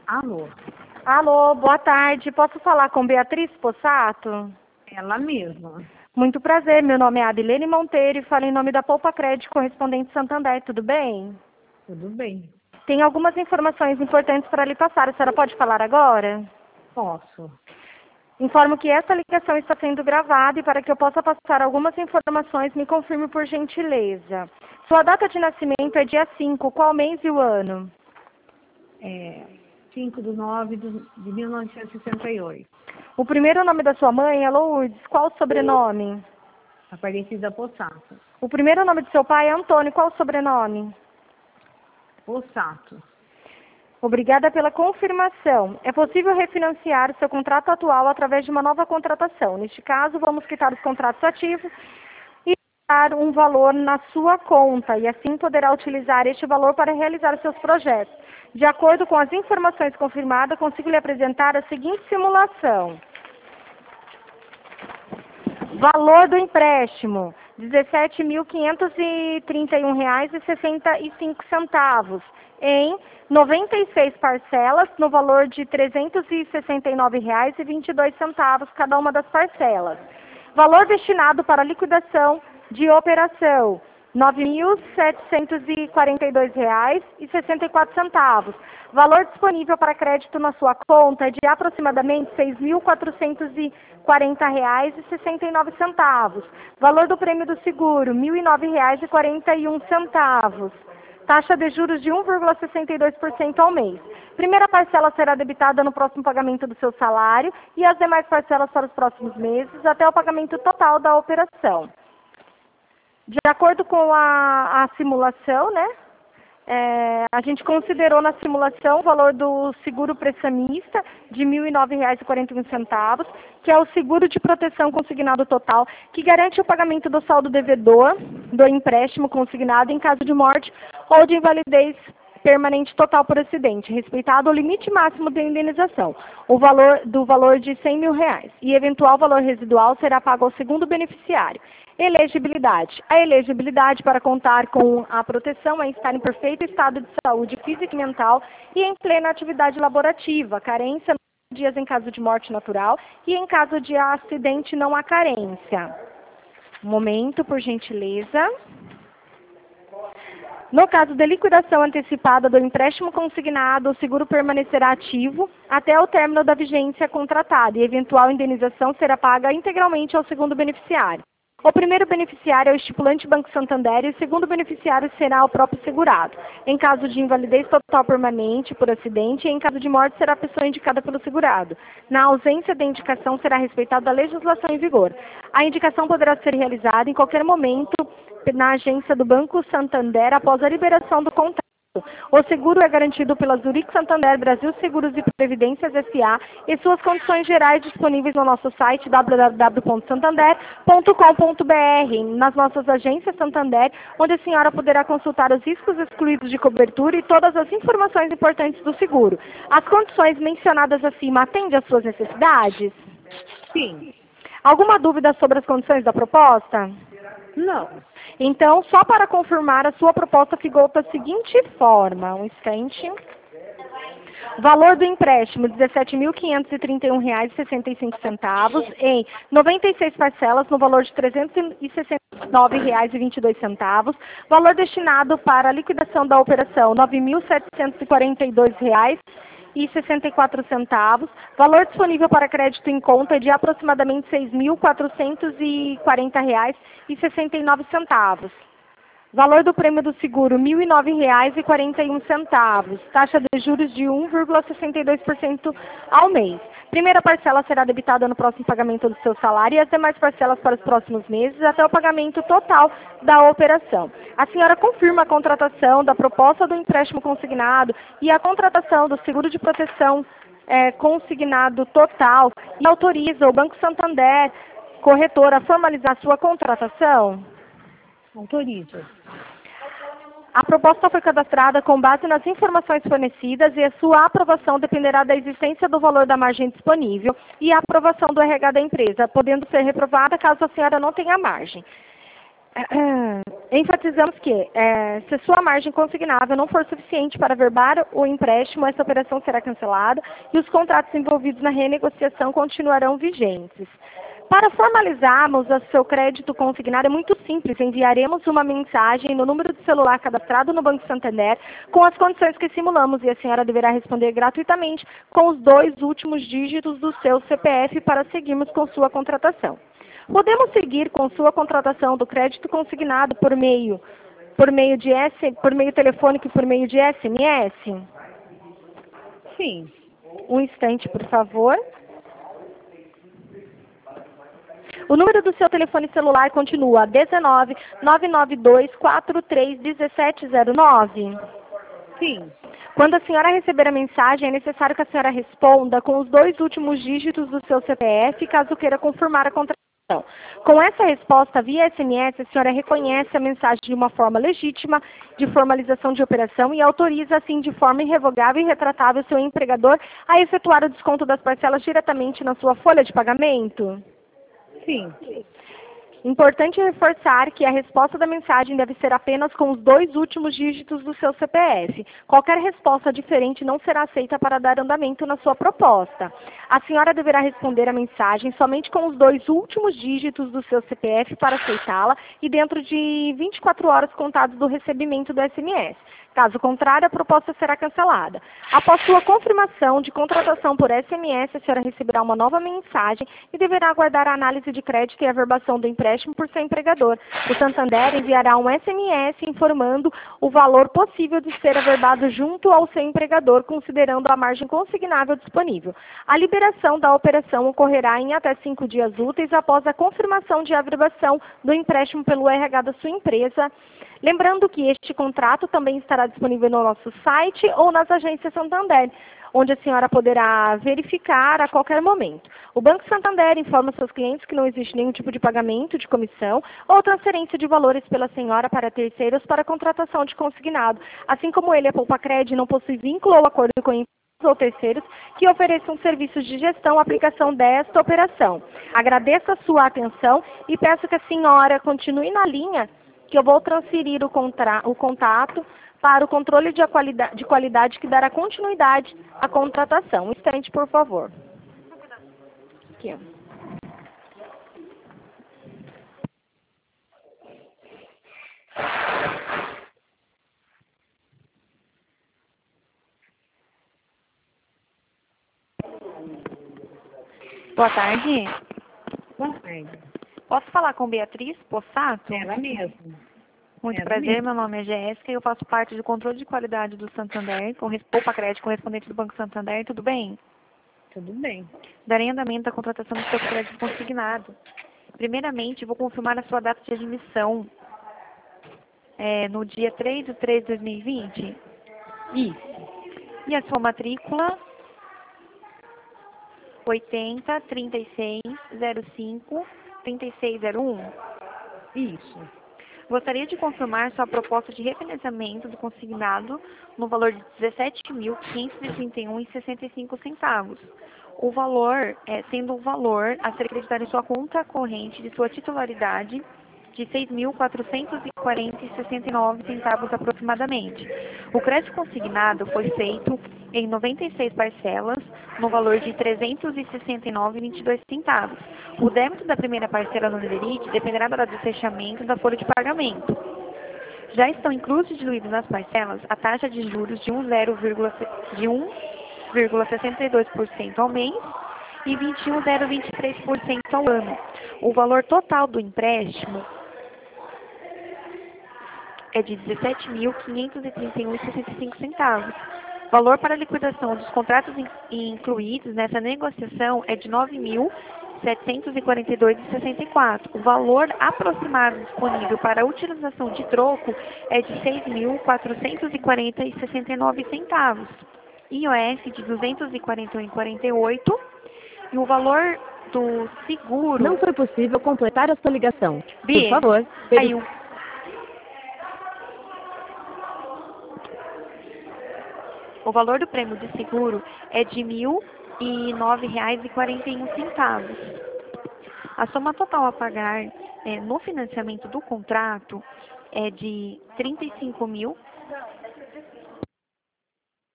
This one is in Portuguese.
Alô, Alô, boa tarde. Posso falar com Beatriz Possato? ela mesma. Muito prazer, meu nome é Adilene Monteiro e falo em nome da Poupa Crédito Correspondente Santander, tudo bem? Tudo bem? Tem algumas informações importantes para lhe passar, a senhora pode falar agora? Posso. Informo que essa ligação está sendo gravada e para que eu possa passar algumas informações, me confirme por gentileza. Sua data de nascimento é dia 5, qual mês e o ano? 5/9/1968. O primeiro nome da sua mãe é Lourdes, qual o sobrenome? Aparecida Possato. O primeiro nome de seu pai é Antônio, qual o sobrenome? Possato. Obrigada pela confirmação. É possível refinanciar o seu contrato atual através de uma nova contratação. Neste caso, vamos quitar os contratos ativos e dar um valor na sua conta, e assim poderá utilizar este valor para realizar seus projetos. De acordo com as informações confirmadas, consigo lhe apresentar a seguinte simulação. Valor do empréstimo, R$ 17.531,65 em 96 parcelas, no valor de R$ 369,22 cada uma das parcelas. Valor destinado para liquidação de operação, R$ 9.742,64. Valor disponível para crédito na sua conta é de aproximadamente R$ 6.440,69. Valor do prêmio do seguro, R$ 1.009,41. Taxa de juros de 1,62% ao mês. Primeira parcela será debitada no próximo pagamento do seu salário e as demais parcelas para os próximos meses, até o pagamento total da operação. De acordo com a simulação, né? A gente considerou na simulação o valor do seguro prestamista de R$ 1.009,41, que é o seguro de proteção consignado total, que garante o pagamento do saldo devedor do empréstimo consignado em caso de morte ou de invalidez permanente total por acidente, respeitado o limite máximo de indenização, o valor de R$ 100 mil, e eventual valor residual será pago ao segundo beneficiário. Elegibilidade. A elegibilidade para contar com a proteção é estar em perfeito estado de saúde física e mental e em plena atividade laborativa. Carência, 9 dias em caso de morte natural e em caso de acidente não há carência. Um momento, por gentileza. No caso de liquidação antecipada do empréstimo consignado, o seguro permanecerá ativo até o término da vigência contratada e eventual indenização será paga integralmente ao segundo beneficiário. O primeiro beneficiário é o estipulante Banco Santander e o segundo beneficiário será o próprio segurado. Em caso de invalidez total permanente por acidente e em caso de morte será a pessoa indicada pelo segurado. Na ausência da indicação será respeitada a legislação em vigor. A indicação poderá ser realizada em qualquer momento na agência do Banco Santander após a liberação do contrato. O seguro é garantido pela Zurich Santander Brasil Seguros e Previdências S.A. e suas condições gerais disponíveis no nosso site www.santander.com.br, nas nossas agências Santander, onde a senhora poderá consultar os riscos excluídos de cobertura e todas as informações importantes do seguro. As condições mencionadas acima atendem às suas necessidades? Sim. Alguma dúvida sobre as condições da proposta? Não. Então, só para confirmar, a sua proposta ficou da seguinte forma. Um instante. Valor do empréstimo, R$ 17.531,65 em 96 parcelas, no valor de R$ 369,22. Valor destinado para a liquidação da operação, R$ 9.742,64. Valor disponível para crédito em conta de aproximadamente R$ 6.440,69. Valor do prêmio do seguro, R$ 1.009,41. Taxa de juros de 1,62% ao mês. Primeira parcela será debitada no próximo pagamento do seu salário e as demais parcelas para os próximos meses até o pagamento total da operação. A senhora confirma a contratação da proposta do empréstimo consignado e a contratação do seguro de proteção consignado total e autoriza o Banco Santander, corretora, a formalizar sua contratação? Autorizo. A proposta foi cadastrada com base nas informações fornecidas e a sua aprovação dependerá da existência do valor da margem disponível e a aprovação do RH da empresa, podendo ser reprovada caso a senhora não tenha margem. Enfatizamos que, se sua margem consignável não for suficiente para averbar o empréstimo, essa operação será cancelada e os contratos envolvidos na renegociação continuarão vigentes. Para formalizarmos o seu crédito consignado é muito simples. Enviaremos uma mensagem no número de celular cadastrado no Banco Santander com as condições que simulamos e a senhora deverá responder gratuitamente com os 2 últimos dígitos do seu CPF para seguirmos com sua contratação. Podemos seguir com sua contratação do crédito consignado por meio telefônico e por meio de SMS? Sim. Um instante, por favor. O número do seu telefone celular continua 19 992 43 1709. Sim. Quando a senhora receber a mensagem, é necessário que a senhora responda com os 2 últimos dígitos do seu CPF, caso queira confirmar a contratação. Com essa resposta via SMS, a senhora reconhece a mensagem de uma forma legítima de formalização de operação e autoriza, assim, de forma irrevogável e retratável, seu empregador a efetuar o desconto das parcelas diretamente na sua folha de pagamento? Sim. Importante reforçar que a resposta da mensagem deve ser apenas com os 2 últimos dígitos do seu CPF. Qualquer resposta diferente não será aceita para dar andamento na sua proposta. A senhora deverá responder a mensagem somente com os 2 últimos dígitos do seu CPF para aceitá-la e dentro de 24 horas contadas do recebimento do SMS. Caso contrário, a proposta será cancelada. Após sua confirmação de contratação por SMS, a senhora receberá uma nova mensagem e deverá aguardar a análise de crédito e averbação do empréstimo por seu empregador. O Santander enviará um SMS informando o valor possível de ser averbado junto ao seu empregador, considerando a margem consignável disponível. A liberação da operação ocorrerá em até 5 dias úteis após a confirmação de averbação do empréstimo pelo RH da sua empresa. Lembrando que este contrato também estará disponível no nosso site ou nas agências Santander, onde a senhora poderá verificar a qualquer momento. O Banco Santander informa seus clientes que não existe nenhum tipo de pagamento de comissão ou transferência de valores pela senhora para terceiros para contratação de consignado. Assim como ele, a Poupa-Cred, não possui vínculo ou acordo com empresas ou terceiros que ofereçam serviços de gestão ou aplicação desta operação. Agradeço a sua atenção e peço que a senhora continue na linha, que eu vou transferir o contato para o controle de qualidade que dará continuidade à contratação. Um instante, por favor. Aqui, ó. Boa tarde. Boa tarde. Posso falar com Beatriz Possato? Ela mesma. Muito Ela prazer, mesma. meu nome é Jéssica e eu faço parte do controle de qualidade do Santander, com Poupa-Cred, correspondente do Banco Santander. Tudo bem? Tudo bem. Darei andamento à contratação do seu crédito consignado. Primeiramente, vou confirmar a sua data de admissão. No dia 3/3/2020? Isso. E a sua matrícula? 80 36 05 3601. Isso. Gostaria de confirmar sua proposta de refinanciamento do consignado no valor de R$ 17.531,65. O valor, sendo o valor a ser acreditado em sua conta corrente de sua titularidade de R$ 6.440,69 aproximadamente. O crédito consignado foi feito em 96 parcelas, no valor de R$ 369,22. O débito da primeira parcela no limite dependerá da data de fechamento da folha de pagamento. Já estão inclusos e diluídos nas parcelas a taxa de juros de 1,62% ao mês e 21,023% ao ano. O valor total do empréstimo é de R$ 17.531,65. Valor para liquidação dos contratos incluídos nessa negociação é de R$ 9.742,64. O valor aproximado disponível para a utilização de troco é de R$ 6.440,69. IOF de R$ 241,48. E o valor do seguro... Não foi possível completar a sua ligação. Bi, Por favor, aí o valor do prêmio de seguro é de R$ 1.009,41. A soma total a pagar no financiamento do contrato é de R$ 35.000